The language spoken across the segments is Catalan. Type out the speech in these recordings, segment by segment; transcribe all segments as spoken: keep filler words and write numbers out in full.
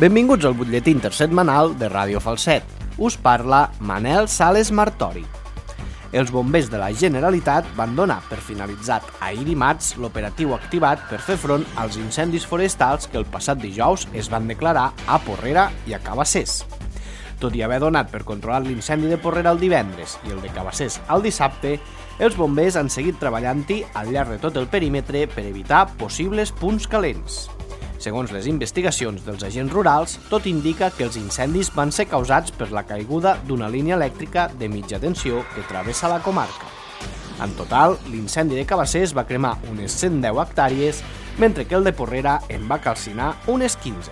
Benvinguts al butlletí intersetmanal de Ràdio Falset. Us parla Manel Sales Martori. Els bombers de la Generalitat van donar per finalitzat ahir dimarts l'operatiu activat per fer front als incendis forestals que el passat dijous es van declarar a Porrera i a Cabassers. Tot i haver donat per controlar l'incendi de Porrera el divendres i el de Cabassers el dissabte, els bombers han seguit treballant-hi al llarg de tot el perímetre per evitar possibles punts calents. Segons les investigacions dels agents rurals, tot indica que els incendis van ser causats per la caiguda d'una línia elèctrica de mitja tensió que travessa la comarca. En total, l'incendi de Cabassers va cremar unes cent deu hectàrees, mentre que el de Porrera en va calcinar unes quinze.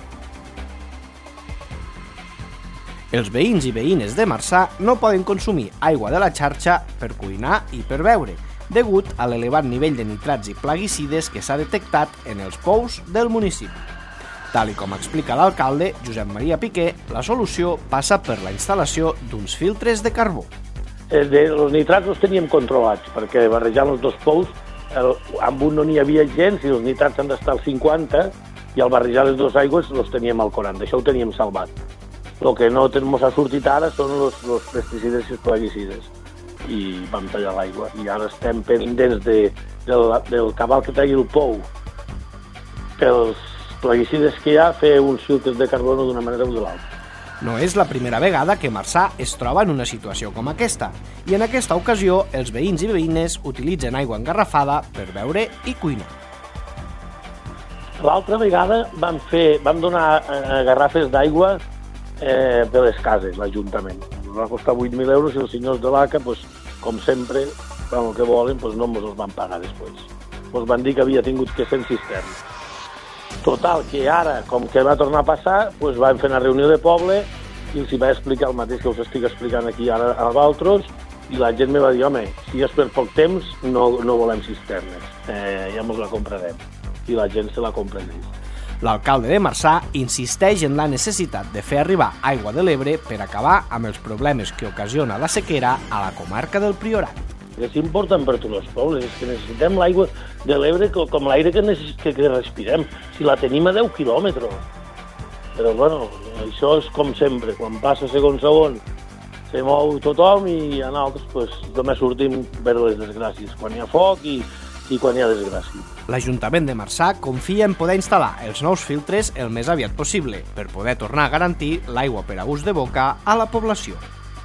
Els veïns i veïnes de Marçà no poden consumir aigua de la xarxa per cuinar i per beure, degut a l'elevat nivell de nitrats i plaguicides que s'ha detectat en els pous del municipi. Tal i com explica l'alcalde, Josep Maria Piqué, la solució passa per la instal·lació d'uns filtres de carbó. Els nitrats els teníem controlats, perquè barrejant els dos pous, el, amb un no n'hi havia gens i els nitrats han d'estar al cinquanta i al barrejar les dues aigües els teníem al quaranta, això ho teníem salvat. El que no ens ha sortit ara són els pesticides i els plaguicides. I vam tallar l'aigua i ara estem pendents de, del, del cabal que tregui el pou pels plaguicides que hi ha, fer uns filtres de carbono d'una manera o de l'altra. No és la primera vegada que Marçà es troba en una situació com aquesta i en aquesta ocasió els veïns i veïnes utilitzen aigua engarrafada per beure i cuinar. L'altra vegada vam, fer, vam donar eh, garrafes d'aigua eh, de les cases, l'Ajuntament. Va costar vuit mil euros i els senyors de l'A C A, pues, com sempre, quan el que volen, pues, no ens els van pagar després. Ens van dir que havia tingut que ser en cisterna. Total, que ara, com que va tornar a passar, pues, vam fer una reunió de poble i els hi va explicar el mateix que us estic explicant aquí ara a Valtros i la gent me va dir, home, si és per poc temps, no, no volem cisternes, eh, ja ens la comprarem. I la gent se la compra ells. L'alcalde de Marçà insisteix en la necessitat de fer arribar aigua de l'Ebre per acabar amb els problemes que ocasiona la sequera a la comarca del Priorat. És important per tots els pobles, és que necessitem l'aigua de l'Ebre com l'aire que, que, que respirem, si la tenim a deu quilòmetres. Però, bueno, això és com sempre, quan passa segon segon se mou tothom i a nosaltres pues, només sortim per les desgràcies, quan hi ha foc i, i quan hi ha desgràcia. L'Ajuntament de Marçà confia en poder instal·lar els nous filtres el més aviat possible per poder tornar a garantir l'aigua per a ús de boca a la població.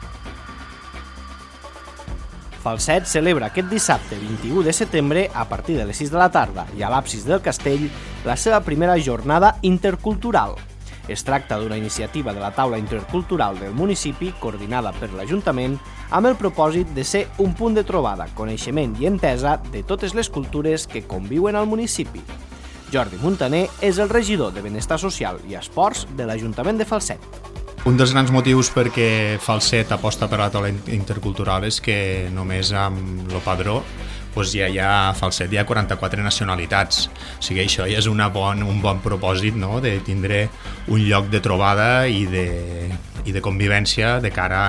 Falset celebra aquest dissabte vint-i-u de setembre a partir de les sis de la tarda i a l'absis del castell la seva primera jornada intercultural. Es tracta d'una iniciativa de la taula intercultural del municipi coordinada per l'Ajuntament amb el propòsit de ser un punt de trobada, coneixement i entesa de totes les cultures que conviuen al municipi. Jordi Muntaner és el regidor de Benestar Social i Esports de l'Ajuntament de Falset. Un dels grans motius perquè Falset aposta per la taula intercultural és que només amb el padró doncs ja hi ha a Falset hi ha quaranta-quatre nacionalitats, o sigui, això ja és una bon, un bon propòsit, no?, de tindre un lloc de trobada i de, i de convivència de cara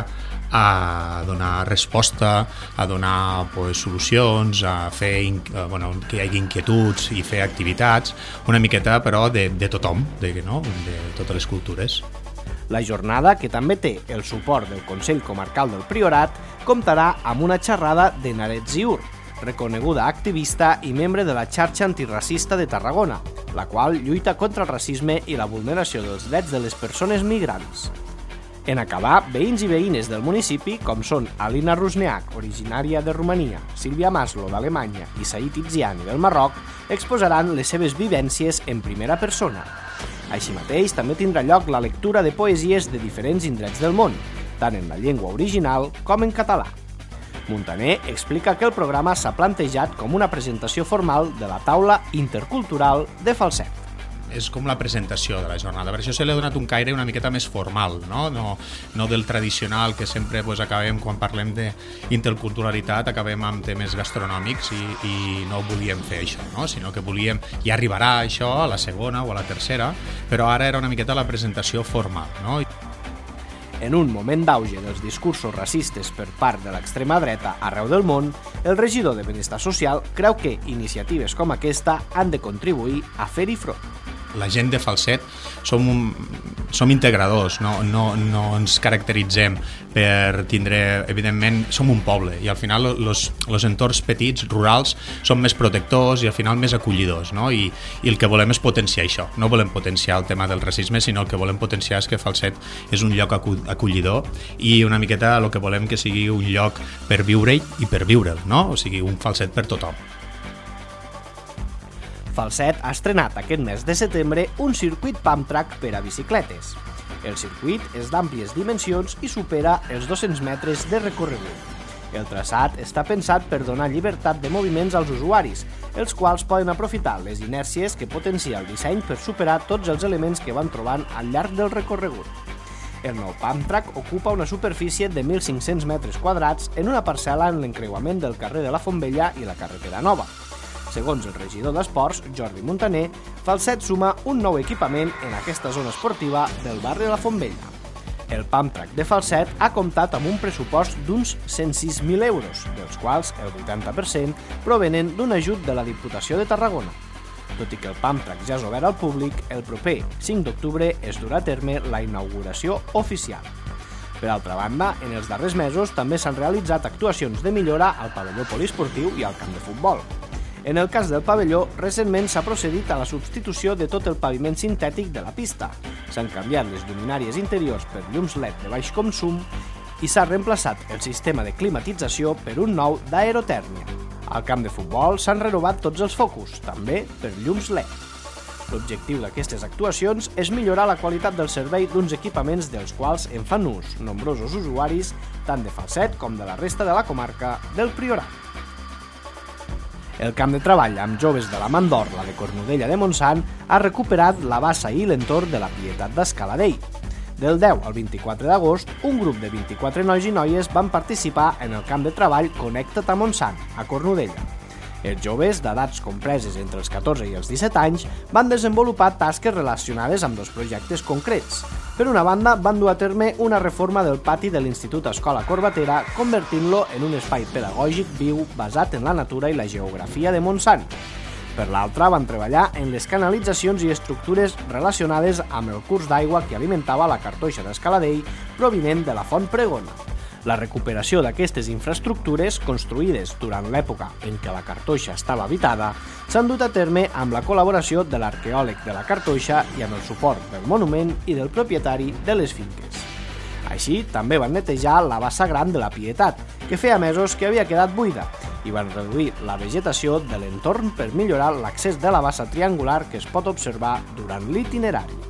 a donar resposta, a donar pues, solucions, a fer bueno, que hi hagi inquietuds i fer activitats, una miqueta però de, de tothom, de, no? de totes les cultures. La jornada, que també té el suport del Consell Comarcal del Priorat, comptarà amb una xerrada de Naret Ziur, reconeguda activista i membre de la xarxa antiracista de Tarragona, la qual lluita contra el racisme i la vulneració dels drets de les persones migrants. En acabar, veïns i veïnes del municipi, com són Alina Rusneach, originària de Romania, Sílvia Maslo, d'Alemanya, i Said Itziani, del Marroc, exposaran les seves vivències en primera persona. Així mateix, també tindrà lloc la lectura de poesies de diferents indrets del món, tant en la llengua original com en català. Muntaner explica que el programa s'ha plantejat com una presentació formal de la taula intercultural de Falset. És com la presentació de la jornada, per això se li ha donat un caire una miqueta més formal, no, no, no del tradicional que sempre pues, acabem, quan parlem d'interculturalitat, acabem amb temes gastronòmics i, i no volíem fer això, no? Sinó que volíem, ja arribarà això a la segona o a la tercera, però ara era una miqueta la presentació formal, no? En un moment d'auge dels discursos racistes per part de l'extrema dreta arreu del món, el regidor de Benestar Social creu que iniciatives com aquesta han de contribuir a fer-hi front. la gent de Falset som, un, som integradors, no, no, no ens caracteritzem per tindre, evidentment, som un poble i al final els entorns petits, rurals, són més protectors i al final més acollidors, no? I, i el que volem és potenciar això, no volem potenciar el tema del racisme, sinó el que volem potenciar és que Falset és un lloc acollidor i una miqueta el que volem que sigui un lloc per viure-hi i per viure'l, no? O sigui, un Falset per tothom. Falset ha estrenat aquest mes de setembre un circuit pump track per a bicicletes. El circuit és d'àmplies dimensions i supera els dos-cents metres de recorregut. El traçat està pensat per donar llibertat de moviments als usuaris, els quals poden aprofitar les inèrcies que potencia el disseny per superar tots els elements que van trobant al llarg del recorregut. El nou pump track ocupa una superfície de mil cinc-cents metres quadrats en una parcel·la en l'encreuament del carrer de la Fontvella i la carretera Nova. Segons el regidor d'Esports, Jordi Montaner, Falset suma un nou equipament en aquesta zona esportiva del barri de la Fontvella. El pump track de Falset ha comptat amb un pressupost d'uns cent sis mil euros, dels quals el vuitanta per cent provenen d'un ajut de la Diputació de Tarragona. Tot i que el pump track ja és obert al públic, el proper cinc d'octubre es durà a terme la inauguració oficial. Per altra banda, en els darrers mesos també s'han realitzat actuacions de millora al pavelló poliesportiu i al camp de futbol. En el cas del pavelló, recentment s'ha procedit a la substitució de tot el paviment sintètic de la pista. S'han canviat les lluminàries interiors per llums L E D de baix consum i s'ha reemplaçat el sistema de climatització per un nou d'aerotèrmia. Al camp de futbol s'han renovat tots els focus, també per llums L E D. L'objectiu d'aquestes actuacions és millorar la qualitat del servei d'uns equipaments dels quals en fan ús nombrosos usuaris, tant de Falset com de la resta de la comarca del Priorat. El camp de treball amb joves de la Mandorla de Cornudella de Montsant ha recuperat la bassa i l'entorn de la Pietat d'Escaladell. Del deu al vint-i-quatre d'agost, un grup de vint-i-quatre nois i noies van participar en el camp de treball Connecta't a Montsant, a Cornudella. Els joves, d'edats compreses entre els catorze i els disset anys, van desenvolupar tasques relacionades amb dos projectes concrets. Per una banda, van dur a terme una reforma del pati de l'Institut Escola Corbatera, convertint-lo en un espai pedagògic viu basat en la natura i la geografia de Montsant. Per l'altra, van treballar en les canalitzacions i estructures relacionades amb el curs d'aigua que alimentava la cartoixa d'Escaladell provinent de la Font Pregona. La recuperació d'aquestes infraestructures, construïdes durant l'època en què la cartoixa estava habitada, s'han dut a terme amb la col·laboració de l'arqueòleg de la cartoixa i amb el suport del monument i del propietari de les finques. Així, també van netejar la bassa gran de la Pietat, que feia mesos que havia quedat buida, i van reduir la vegetació de l'entorn per millorar l'accés de la bassa triangular que es pot observar durant l'itinerari.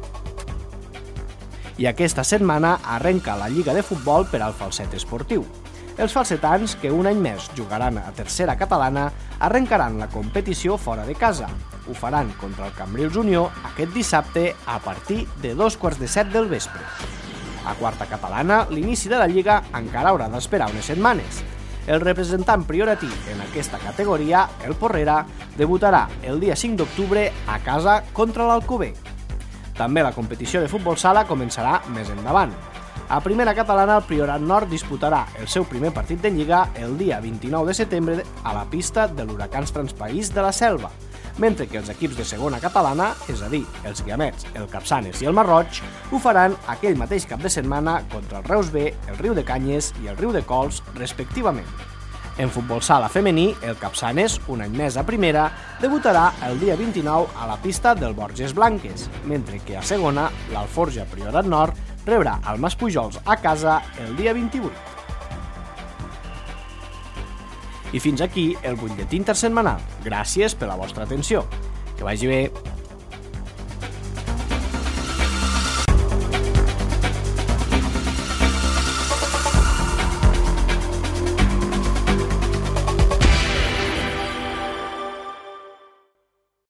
I aquesta setmana arrenca la Lliga de Futbol per al Falset Esportiu. Els falsetans, que un any més jugaran a tercera catalana, arrencaran la competició fora de casa. Ho faran contra el Cambrils Unió aquest dissabte a partir de dos quarts de set del vespre. A quarta catalana, l'inici de la Lliga encara haurà d'esperar unes setmanes. El representant prioratí en aquesta categoria, el Porrera, debutarà el dia cinc d'octubre a casa contra l'Alcover. També la competició de futbol sala començarà més endavant. A primera catalana, el Priorat Nord disputarà el seu primer partit de Lliga el dia vint-i-nou de setembre a la pista de l'Huracans Transpaís de la Selva, mentre que els equips de segona catalana, és a dir, els Guiamets, el Capçanes i el Marroig, ho faran aquell mateix cap de setmana contra el Reus B, el Riu de Canyes i el Riu de Cols, respectivament. En futbol sala femení, el Capçanes, un any més a primera, debutarà el dia vint-i-nou a la pista del Borges Blanques, mentre que a segona, l'Alforja Priorat Nord rebrà el Maspujols a casa el dia vint-i-vuit. I fins aquí el butlletí intersetmanal. Gràcies per la vostra atenció. Que vagi bé.